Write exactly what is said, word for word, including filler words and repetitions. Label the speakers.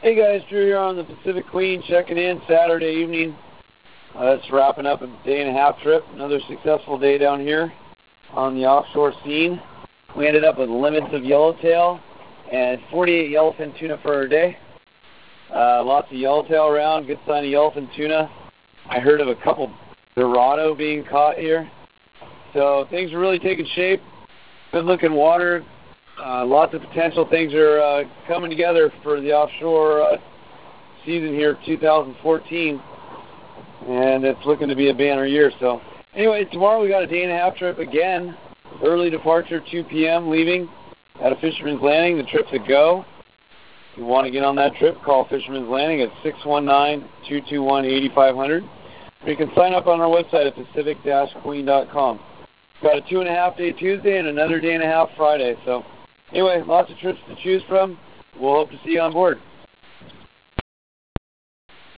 Speaker 1: Hey guys, Drew here on the Pacific Queen, checking in Saturday evening. Uh, it's wrapping up a day and a half trip. Another successful day down here on the offshore scene. We ended up with limits of yellowtail and forty-eight yellowfin tuna for our day. Uh, lots of yellowtail around, good sign of yellowfin tuna. I heard of a couple Dorado being caught here. So things are really taking shape. Good looking water. Uh, lots of potential. Things are uh, coming together for the offshore uh, season here, two thousand fourteen, and it's looking to be a banner year. So, anyway, tomorrow we got a day and a half trip again. Early departure, two p m leaving at a Fisherman's Landing. The trip's a go. If you want to get on that trip, call Fisherman's Landing at six one nine, two two one, eight five zero zero. Or you can sign up on our website at pacific queen dot com. Got a two and a half day Tuesday and another day and a half Friday. So. Anyway, lots of trips to choose from. We'll hope to see you on board.